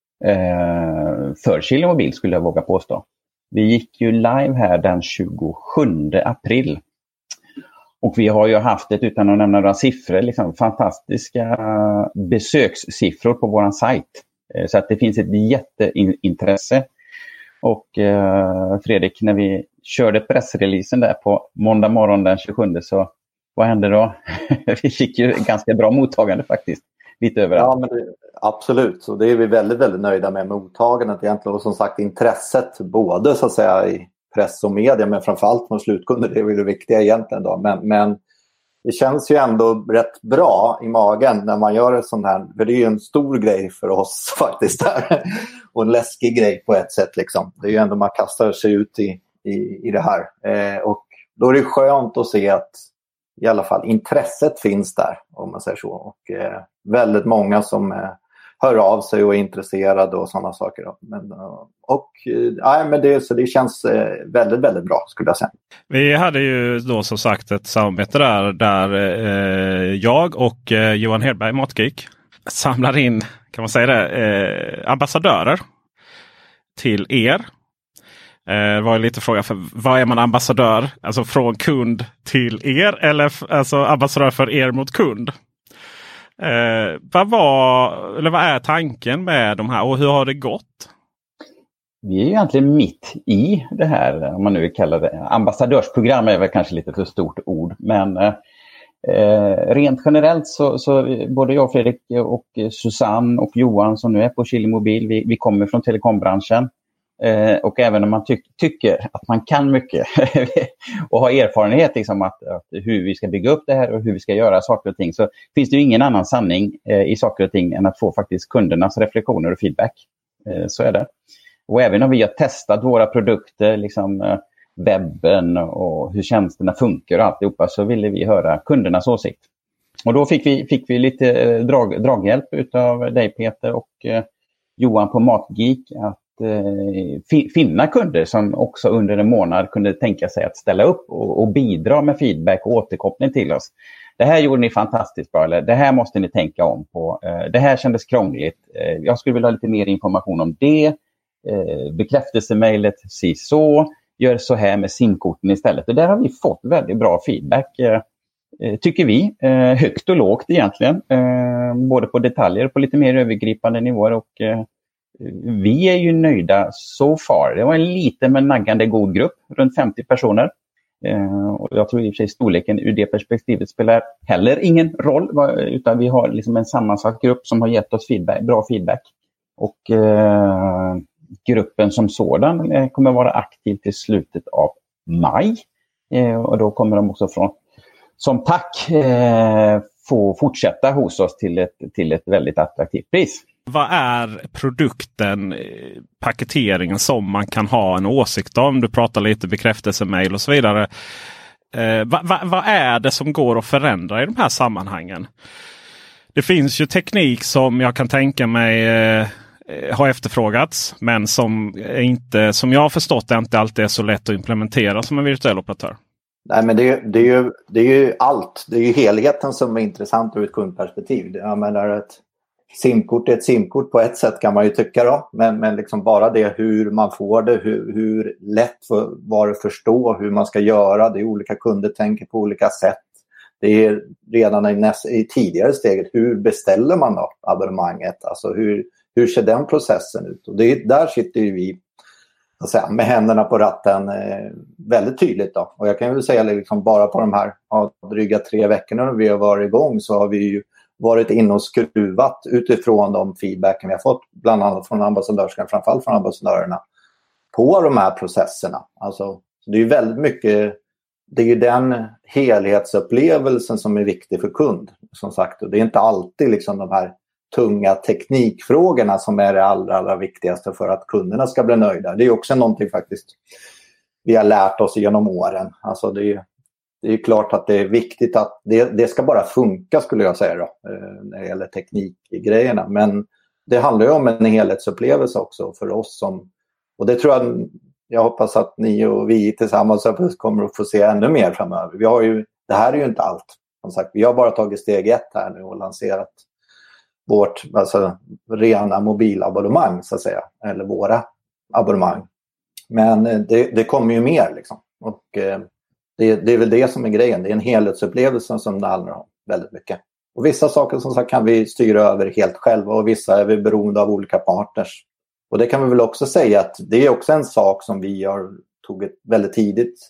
För Chili Mobil skulle jag våga påstå. Vi gick ju live här den 27 april. Och vi har ju haft utan att nämna några siffror, liksom fantastiska besökssiffror på våran sajt. Så att det finns ett jätteintresse. Och Fredrik, när vi körde pressreleasen där på måndag morgon den 27, så vad hände då? Vi fick ju ganska bra mottagande faktiskt. Lite överallt. Ja, men absolut. Så det är vi väldigt nöjda med mottagandet egentligen. Och som sagt intresset både så att säga i press och media, men framförallt från slutkunder. Det är väl det viktiga egentligen då. Men det känns ju ändå rätt bra i magen när man gör en sån här. För det är ju en stor grej för oss faktiskt där. Och en läskig grej på ett sätt liksom. Det är ju ändå man kastar sig ut i det här. Och då är det skönt att se att i alla fall intresset finns där, om man säger så. Och väldigt många som hör av sig och är intresserade och sådana saker. Men det känns väldigt bra skulle jag säga. Vi hade ju då som sagt ett samarbete där jag och Johan Hedberg, Matgeek, samlar in, kan man säga det, ambassadörer till er. Det var lite fråga för vad är man ambassadör? Alltså från kund till er eller alltså ambassadör för er mot kund? Vad är tanken med de här och hur har det gått? Vi är egentligen mitt i det här, om man nu vill kalla det. Ambassadörsprogram är väl kanske lite för stort ord, men rent generellt så både jag, Fredrik och Susanne och Johan som nu är på Chili Mobil, vi kommer från telekombranschen. Och även om man tycker att man kan mycket och har erfarenhet liksom att hur vi ska bygga upp det här och hur vi ska göra saker och ting, så finns det ju ingen annan sanning i saker och ting än att få faktiskt kundernas reflektioner och feedback. Så är det. Och även om vi har testat våra produkter, liksom webben och hur tjänsterna funkar och alltihopa, så ville vi höra kundernas åsikt. Och då fick vi lite draghjälp utav dig Peter och Johan på Matgeek att finna kunder som också under en månad kunde tänka sig att ställa upp och bidra med feedback och återkoppling till oss. Det här gjorde ni fantastiskt bra, eller det här måste ni tänka om på. Det här kändes krångligt. Jag skulle vilja ha lite mer information om det. Bekräftelsemejlet, så. gör så här med simkorten istället. Och där har vi fått väldigt bra feedback, tycker vi. Högt och lågt egentligen. Både på detaljer och på lite mer övergripande nivåer. Och vi är ju nöjda so far. Det var en liten men naggande god grupp, runt 50 personer. Och jag tror i och för sig storleken ur det perspektivet spelar heller ingen roll, utan vi har liksom en sammansatt grupp som har gett oss bra feedback. Och gruppen som sådan kommer vara aktiv till slutet av maj. Och då kommer de också som tack få fortsätta hos oss till ett väldigt attraktivt pris. Vad är produkten, paketeringen som man kan ha en åsikt om? Du pratar lite bekräftelsemail och så vidare. Vad är det som går att förändra i de här sammanhangen? Det finns ju teknik som jag kan tänka mig har efterfrågats, men som jag har förstått det inte alltid är så lätt att implementera som en virtuell operatör. Nej, men det är ju allt. Det är ju helheten som är intressant ur ett kundperspektiv. Jag menar, ett simkort är ett simkort på ett sätt, kan man ju tycka då. Men liksom bara det hur man får det, hur lätt var det att förstå hur man ska göra. Det är olika kunder tänker på olika sätt. Det är redan i tidigare steget, hur beställer man då abonnemanget? Alltså hur ser den processen ut? Och där sitter ju vi med händerna på ratten väldigt tydligt då. Och jag kan ju säga liksom bara på de här dryga 3 veckorna när vi har varit igång, så har vi ju varit inne och skruvat utifrån de feedbacken vi har fått, bland annat från ambassadörskan, framförallt från ambassadörerna, på de här processerna. Alltså, det är ju väldigt mycket, det är ju den helhetsupplevelsen som är viktig för kund, som sagt. Och det är inte alltid liksom de här tunga teknikfrågorna som är det allra viktigaste för att kunderna ska bli nöjda. Det är också någonting faktiskt vi har lärt oss genom åren. Alltså det är klart att det är viktigt att det ska bara funka, skulle jag säga då, när det gäller teknikgrejerna. Men det handlar ju om en helhetsupplevelse också för oss och det tror jag hoppas att ni och vi tillsammans kommer att få se ännu mer framöver. Det här är ju inte allt. Som sagt, vi har bara tagit steg 1 här nu och lanserat vårt rena mobilabonnemang, så att säga, eller våra abonnemang. Men det kommer ju mer liksom. Och det är väl det som är grejen. Det är en helhetsupplevelse som det handlar om väldigt mycket. Och vissa saker som sagt kan vi styra över helt själva, och vissa är vi beroende av olika partners. Och det kan vi väl också säga att det är också en sak som vi har tagit väldigt tidigt,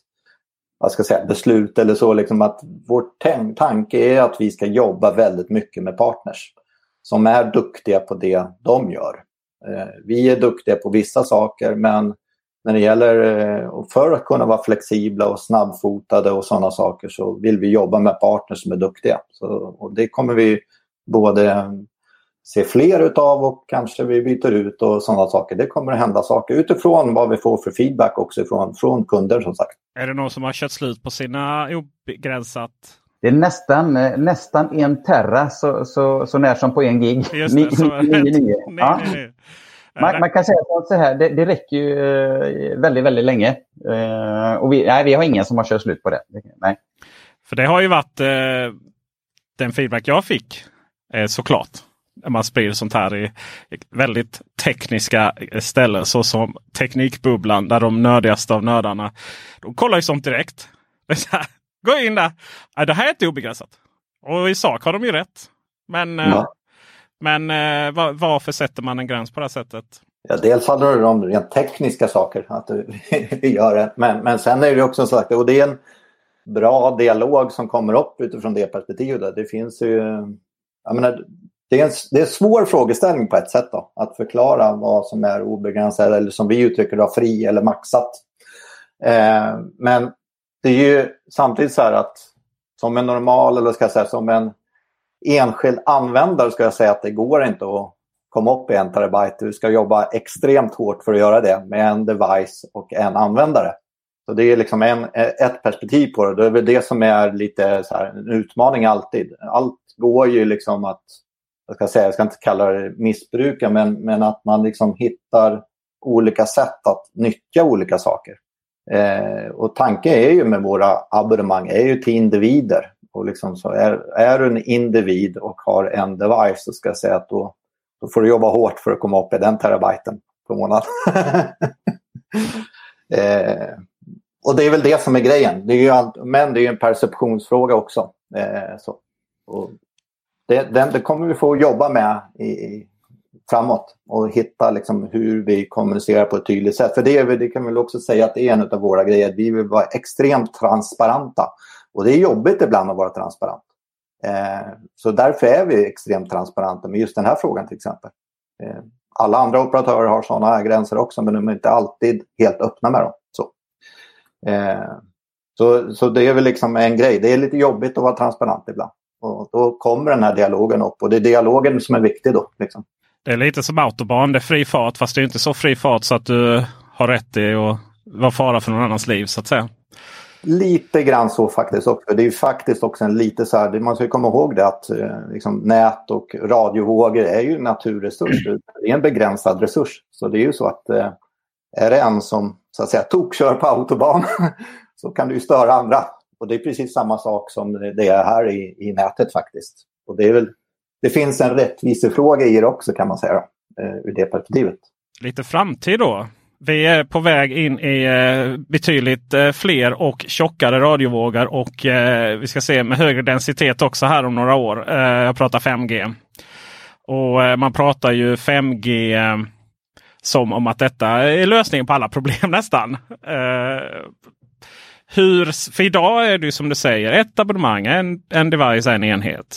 beslut eller så, liksom, att vår tanke är att vi ska jobba väldigt mycket med partners som är duktiga på det de gör. Vi är duktiga på vissa saker, men när det gäller, för att kunna vara flexibla och snabbfotade och sådana saker, så vill vi jobba med partners som är duktiga. Och det kommer vi både se fler utav, och kanske vi byter ut och sådana saker. Det kommer att hända saker utifrån vad vi får för feedback också från kunder, som sagt. Är det någon som har kört slut på sina obegränsat? Det är nästan 1 terra så när som på en gig. Just det, så 9. Ja. Man kan säga så här, det räcker ju väldigt, väldigt länge. Och vi har ingen som har kört slut på det. Nej. För det har ju varit den feedback jag fick, såklart. Man sprider sånt här i väldigt tekniska ställen, så som Teknikbubblan, där de nördigaste av nördarna, de kollar ju sånt direkt. Gå in där. Det här är inte obegränsat. Och i sak har de ju rätt. Men varför sätter man en gräns på det här sättet? Ja, dels handlar det om rent tekniska saker, att vi gör det. Men sen är det också så att det är en bra dialog som kommer upp utifrån det perspektivet. Det finns ju, jag menar, det är en svår frågeställning på ett sätt då, att förklara vad som är obegränsat, eller som vi uttrycker då, fri eller maxat. Men det är ju samtidigt så här att som en normal, eller ska jag säga som en enskild användare, ska jag säga att det går inte att komma upp i 1 terabyte. Du ska jobba extremt hårt för att göra det med en device och en användare. Så det är liksom ett perspektiv på det. Det är väl det som är lite så här en utmaning alltid. Allt går ju liksom att, jag ska inte kalla det missbruka, men att man liksom hittar olika sätt att nyttja olika saker. Och tanken är ju med våra abonnemang är ju till individer. Och liksom så är du en individ och har en device, så ska jag säga att då får du jobba hårt för att komma upp i den terabyten på månad. Och det är väl det som är grejen. Det är ju men det är ju en perceptionsfråga också. Så. Och det kommer vi få jobba med framåt. Och hitta liksom hur vi kommunicerar på ett tydligt sätt. För det kan vi väl också säga att det är en av våra grejer. Vi vill vara extremt transparenta. Och det är jobbigt ibland att vara transparent. Så därför är vi extremt transparenta med just den här frågan till exempel. Alla andra operatörer har sådana här gränser också, men de är inte alltid helt öppna med dem. Så det är väl liksom en grej. Det är lite jobbigt att vara transparent ibland. Och då kommer den här dialogen upp. Och det är dialogen som är viktig då. Liksom. Det är lite som autobahn. Det är fri fart, fast det är inte så fri fart så att du har rätt i att vara fara för någon annans liv så att säga. Lite grann så faktiskt också. Det är ju faktiskt också en lite så här, man ska komma ihåg det att liksom, nät och radiovågor är ju en naturresurs. Det är en begränsad resurs. Så det är ju så att är det en som så att säga tokkör på autobahn så kan du ju störa andra. Och det är precis samma sak som det är här i nätet faktiskt. Och det finns en rättvisefråga i det också kan man säga ur det perspektivet. Lite framtid då. Vi är på väg in i betydligt fler och tjockare radiovågar och vi ska se med högre densitet också här om några år. Jag pratar 5G. Och man pratar ju 5G som om att detta är lösningen på alla problem nästan. För idag är det ju som du säger ett abonnemang, en device, en enhet.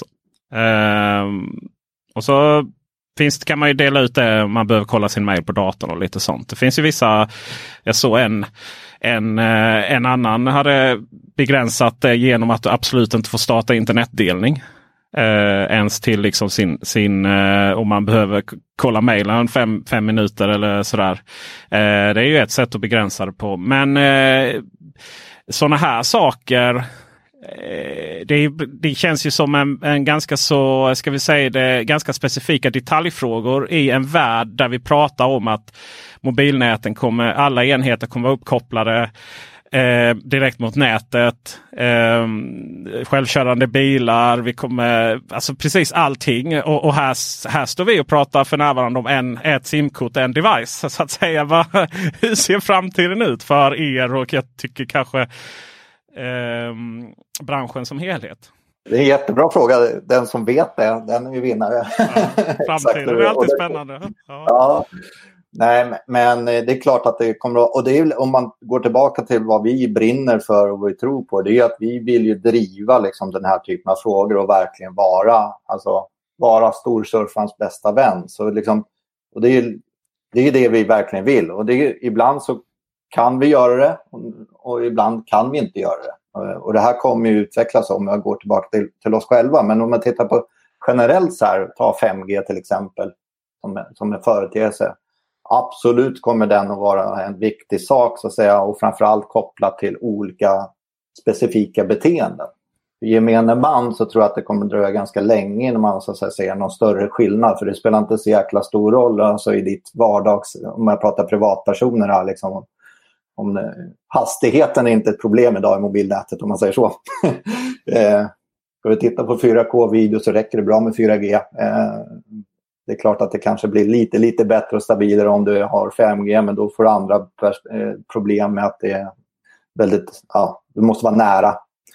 Och så kan man ju dela ut det om man behöver kolla sin mail på datorn och lite sånt. Det finns ju vissa, jag såg en annan hade begränsat det genom att du absolut inte får starta internetdelning. Ens till liksom sin om man behöver kolla mailen 5 minuter eller sådär. Det är ju ett sätt att begränsa det på. Men sådana här saker det känns ju som en ganska så, ska vi säga det, ganska specifika detaljfrågor i en värld där vi pratar om att mobilnäten alla enheter kommer vara uppkopplade direkt mot nätet. Självkörande bilar, vi kommer, alltså precis allting. Och här står vi och pratar för närvarande om ett simkort, en device så att säga. Hur ser framtiden ut för er och jag tycker kanske branschen som helhet? Det är en jättebra fråga. Den som vet det, den är ju vinnare. Ja, framtiden är alltid spännande. Ja. Nej, men det är klart att det kommer att, och det är, om man går tillbaka till vad vi brinner för och vad vi tror på, det är att vi vill ju driva liksom den här typen av frågor och verkligen vara storsurfarens bästa vän. Så liksom, och det är det vi verkligen vill. Och ibland så kan vi göra det och ibland kan vi inte göra det. Och det här kommer ju utvecklas om jag går tillbaka till oss själva. Men om man tittar på generellt så här, ta 5G till exempel som en företeelse. Absolut kommer den att vara en viktig sak så att säga, och framförallt kopplat till olika specifika beteenden. För gemene man så tror jag att det kommer dröja ganska länge innan man så att säga ser någon större skillnad. För det spelar inte så jäkla stor roll alltså, i ditt vardags, om jag pratar privatpersoner här liksom, om hastigheten är inte ett problem idag i mobilnätet om man säger så. Ska vi titta på 4K-video så räcker det bra med 4G. Det är klart att det kanske blir lite bättre och stabilare om du har 5G, men då får du andra problem med att det är väldigt, du måste vara nära.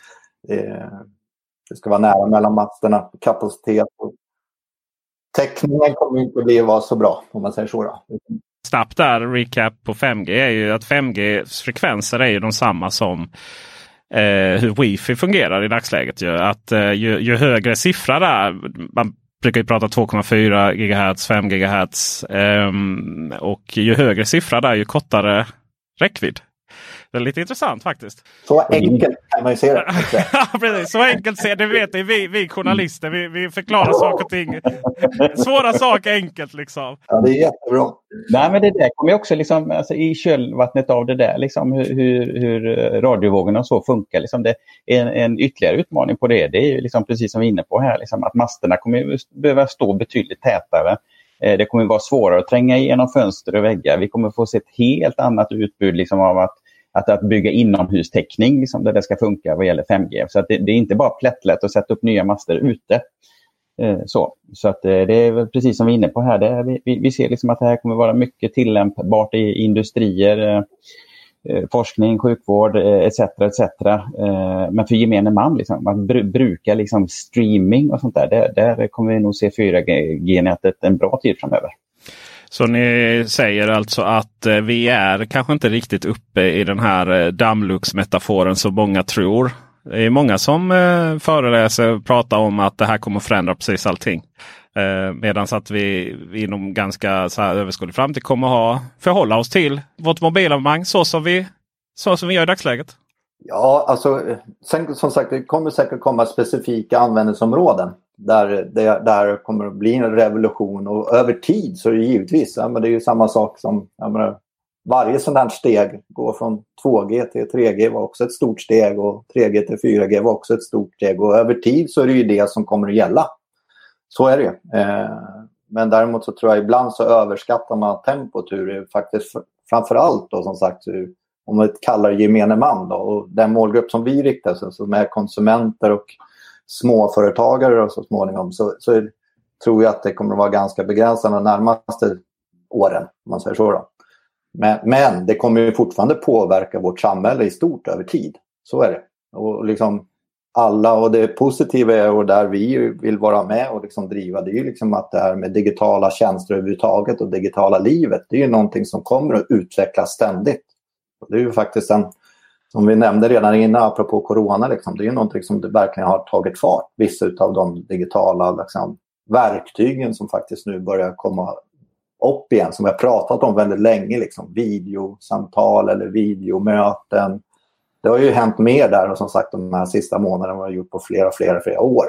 Det ska vara nära mellan masterna, kapacitet och täckningen kommer inte vara så bra om man säger så då. Snabbt där, recap på 5G är ju att 5Gs frekvenser är ju de samma som hur wifi fungerar i dagsläget. Att ju högre siffra där, man brukar ju prata 2,4 GHz, 5 GHz och ju högre siffra där ju kortare räckvidd. Det är lite intressant faktiskt. Så enkelt kan man ju se det. Ja, precis. Så enkelt ser det. Vet ni, vi journalister, vi förklarar saker och ting. Svåra saker enkelt liksom. Ja, det är jättebra. Nej, men det där kommer ju också liksom, alltså, i kölvattnet av det där, liksom, hur radiovågorna och så funkar. Liksom, det är en ytterligare utmaning på det. Det är ju liksom, precis som vi är inne på här, liksom, att masterna kommer behöva stå betydligt tätare. Det kommer vara svårare att tränga igenom fönster och väggar. Vi kommer få se ett helt annat utbud liksom, av att bygga inomhustäckning liksom, där det ska funka vad gäller 5G. Så att det är inte bara plättlätt att sätta upp nya master ute. Så att det är väl precis som vi är inne på här. Vi ser liksom att det här kommer vara mycket tillämpbart i industrier. forskning, sjukvård etc. Men för gemene man, liksom, att bruka liksom streaming och sånt där kommer vi nog se 4G-nätet en bra tid framöver. Så ni säger alltså att vi är kanske inte riktigt uppe i den här dammlucksmetaforen som många tror. Det är många som föreläser och pratar om att det här kommer förändra precis allting. Medan att vi inom ganska så här överskådlig framtid kommer förhålla oss till vårt mobilabonnemang så som vi gör i dagsläget. Ja, alltså sen, som sagt, det kommer säkert komma specifika användningsområden där kommer att bli en revolution, och över tid så är det givetvis, men det är ju samma sak som varje sådant här steg, gå från 2G till 3G var också ett stort steg, och 3G till 4G var också ett stort steg, och över tid så är det ju det som kommer att gälla. Så är det ju. Men däremot så tror jag ibland så överskattar man tempot, hur det faktiskt framförallt då, som sagt, om man kallar gemene man då, och den målgrupp som vi riktar sig som är konsumenter och småföretagare och så småningom, så tror jag att det kommer att vara ganska begränsat de närmaste åren, om man säger så då. Men det kommer ju fortfarande påverka vårt samhälle i stort över tid. Så är det. Och liksom alla, och det positiva är, och där vi vill vara med och liksom driva, det är ju liksom att det här med digitala tjänster överhuvudtaget och digitala livet, det är ju någonting som kommer att utvecklas ständigt. Och det är ju faktiskt som vi nämnde redan innan apropå corona, liksom, det är ju någonting som det verkligen har tagit fart. Vissa av de digitala liksom, verktygen som faktiskt nu börjar komma upp igen, som vi har pratat om väldigt länge, liksom videosamtal eller videomöten. Det har ju hänt mer där, och som sagt de här sista månaderna har vi gjort på flera år.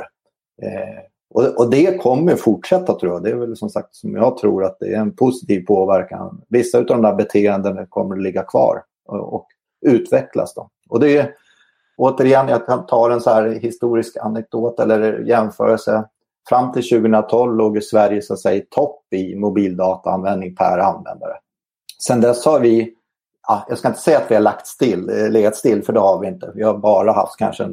Och det kommer fortsätta, tror jag. Det är väl som sagt som jag tror att det är en positiv påverkan. Vissa av de där beteenden kommer att ligga kvar och utvecklas då. Och det är, återigen, jag kan ta en så här historisk anekdot eller jämförelse. Fram till 2012 låg Sverige så att säga i topp i mobildataanvändning per användare. Sen dess har vi, jag ska inte säga att vi har legat still, för det har vi inte. Vi har bara haft kanske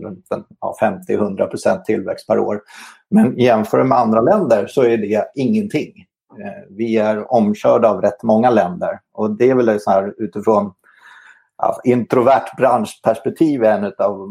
50-100% tillväxt per år. Men jämfört med andra länder så är det ingenting. Vi är omkörda av rätt många länder. Och det är väl så här utifrån introvert branschperspektiv en av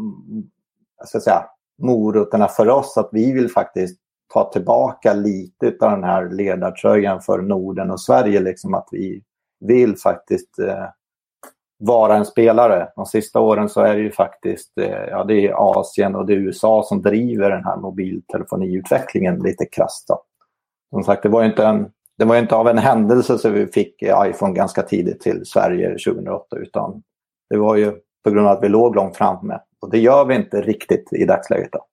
morötterna för oss, att vi vill faktiskt ta tillbaka lite av den här ledartröjan för Norden och Sverige. Liksom att vi vill faktiskt vara en spelare. De sista åren så är det ju faktiskt det är Asien och det är USA som driver den här mobiltelefoniutvecklingen lite krasst då. Som sagt, det var inte av en händelse så vi fick iPhone ganska tidigt till Sverige 2008, utan det var ju på grund av att vi låg långt fram med. Och det gör vi inte riktigt i dagsläget då.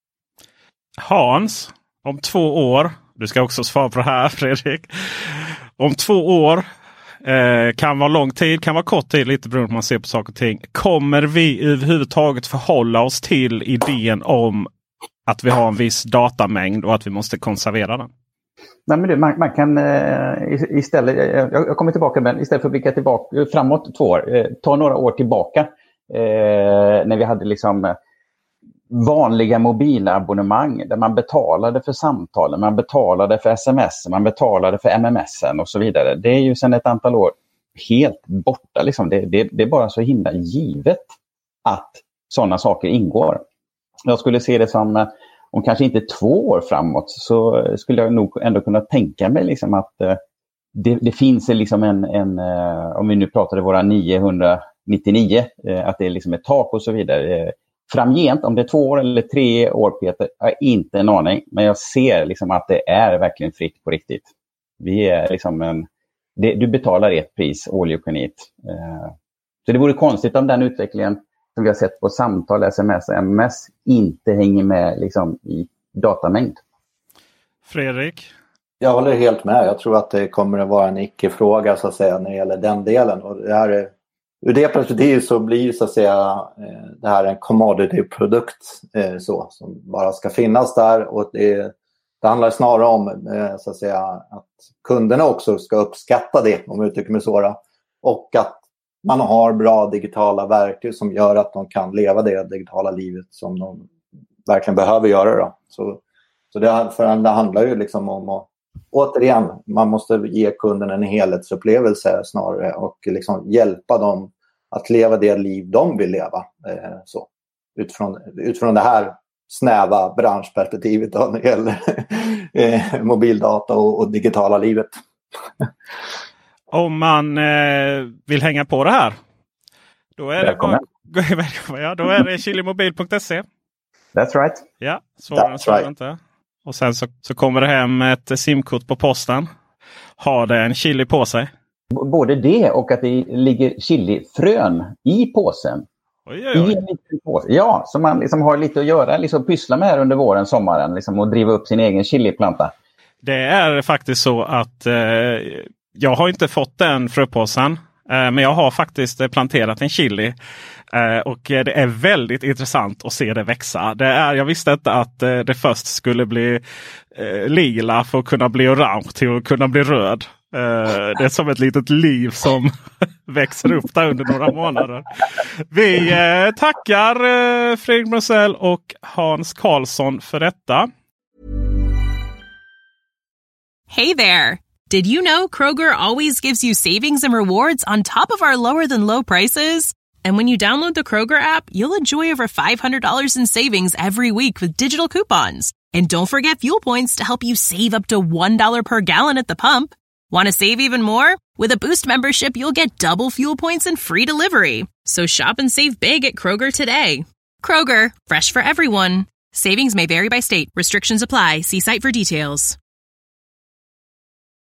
Hans, om 2 år, du ska också svara på det här Fredrik. Om 2 år kan vara lång tid, kan vara kort tid, lite beroende på hur man ser på saker och ting. Kommer vi överhuvudtaget förhålla oss till idén om att vi har en viss datamängd och att vi måste konservera den? Nej, men man kan istället, jag kommer tillbaka, men istället för att blicka tillbaka framåt 2 år, ta några år tillbaka när vi hade liksom vanliga mobilabonnemang där man betalade för samtalen, man betalade för sms, man betalade för mms'en och så vidare. Det är ju sedan ett antal år helt borta. Liksom. Det är bara så himla givet att sådana saker ingår. Jag skulle se det som om kanske inte 2 år framåt, så skulle jag nog ändå kunna tänka mig liksom att det finns liksom en om vi nu pratade våra 999, att det är liksom ett tak och så vidare. Framgent, om det är 2 år eller 3 år, Peter, jag har inte en aning. Men jag ser liksom att det är verkligen fritt på riktigt. Vi är liksom du betalar ett pris, all you can eat. Så det vore konstigt om den utvecklingen som vi har sett på samtal, sms och mms inte hänger med liksom i datamängd. Fredrik? Jag håller helt med. Jag tror att det kommer att vara en icke-fråga så att säga när det gäller den delen. Och det här är, ur det perspektivet så blir så att säga det här en commodity-produkt som bara ska finnas där, och det handlar snarare om så att säga att kunderna också ska uppskatta det, om jag uttrycker mig så, och att man har bra digitala verktyg som gör att de kan leva det digitala livet som de verkligen behöver göra då. Så det handlar ju liksom om att, återigen, man måste ge kunden en helhetsupplevelse snarare och liksom hjälpa dem att leva det liv de vill leva. Så. Utifrån det här snäva branschperspektivet då, när det gäller mobildata och digitala livet. Om man vill hänga på det här, då är då är det chilimobil.se. That's right. Ja, svårare inte. Och sen så kommer det hem ett simkort på posten. Har det en chili på sig? Både det och att det ligger chilifrön i påsen. Oj. Ja, så man liksom har lite att göra, liksom pyssla med här under våren, sommaren, liksom, och driva upp sin egen chiliplanta. Det är faktiskt så att jag har inte fått den fröpåsen. Men jag har faktiskt planterat en chili. Och det är väldigt intressant att se det växa. Jag visste inte att det först skulle bli lila för att kunna bli orange till att kunna bli röd. Det är som ett litet liv som växer upp där under några månader. Vi tackar Fredrik Brunzell och Hans Karlsson för detta. Hey there! Did you know Kroger always gives you savings and rewards on top of our lower than low prices? And when you download the Kroger app, you'll enjoy over $500 in savings every week with digital coupons. And don't forget fuel points to help you save up to $1 per gallon at the pump. Want to save even more? With a Boost membership, you'll get double fuel points and free delivery. So shop and save big at Kroger today. Kroger, fresh for everyone. Savings may vary by state. Restrictions apply. See site for details.